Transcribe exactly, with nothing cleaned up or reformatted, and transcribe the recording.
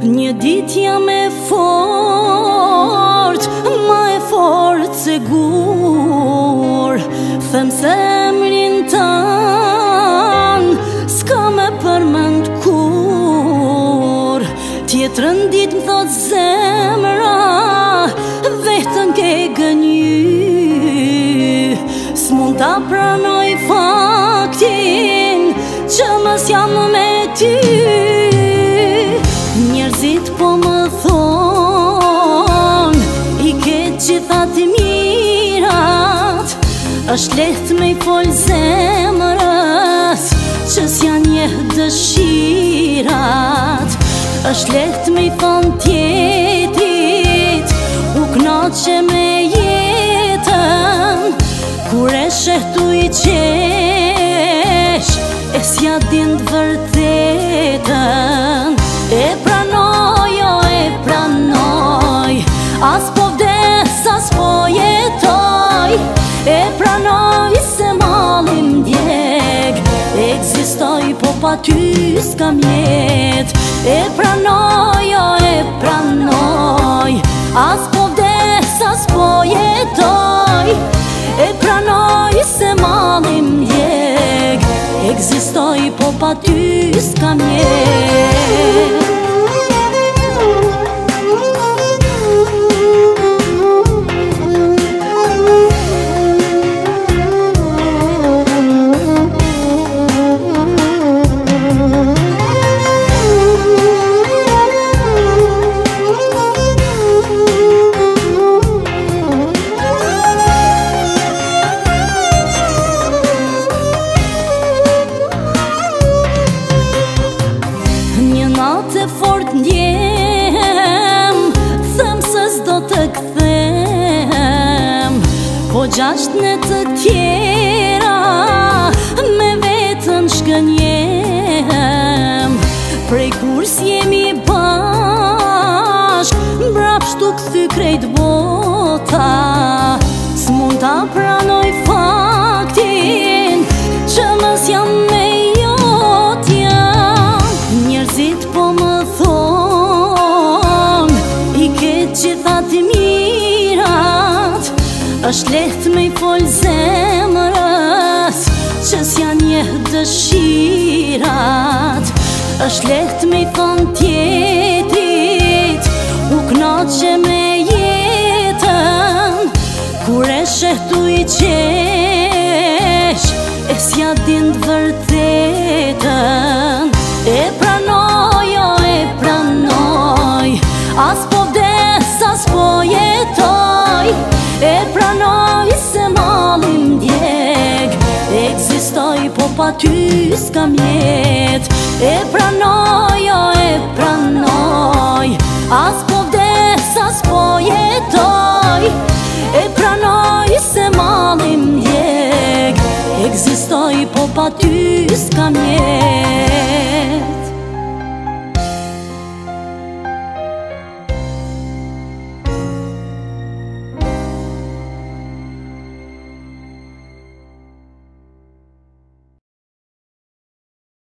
Një dit jam e fort, ma e fort se gur. Them se emrin tan s'ka me përmend kur. Tjetrën dit m'thot zemra, vetën ke gënjy. S'mund ta pranoj faktin që mës jam me ty. Njerëzit po më thon, i ke gjitha të mirat. Është leht me i fol zemrës, që s'jan njeh dëshirat. Është leht me i thon tjetit, u knaqe me jetën. Kur e shehtu i qesh, e s'ja din t'vërtetën. E pranoj, o e pranoj, as po vdes, as po jetoj. E pranoj se malin djeg, ekzistoj po pa ty s'kam jet. E pranoj, o e pranoj, as po vdes, as po jetoj. E pranoj se malin djeg, ekzistoj po pa ty s'kam jet. Natë e fort ndjem, them se s'do të kthem. Po gjasht në të tjera, me vetën shkënjem. Prej kur s'jemi bashk, mbrapshtu kthy krejt bota. S'mund ta pranoj faktin, që mës jam me jotja. Njerëzit po më thon, i ke gjitha të mirat. Është leht me i fol zemrës, që s'jan njeh dëshirat. Është leht me i thon tjetit, u knaqe me jetën. Kur e shehtu i qesh, e s'ja din t'vërtetën. E pranoj, o e pranoj, as po vdes, as po jetoj. E pranoj se malin djeg, ekzistoj po pa ty s'kam jet. E pranoj, o e pranoj, as po vdes, as po jetoj. E pranoj se malin djeg, ekzistoj po pa ty s'kam jet.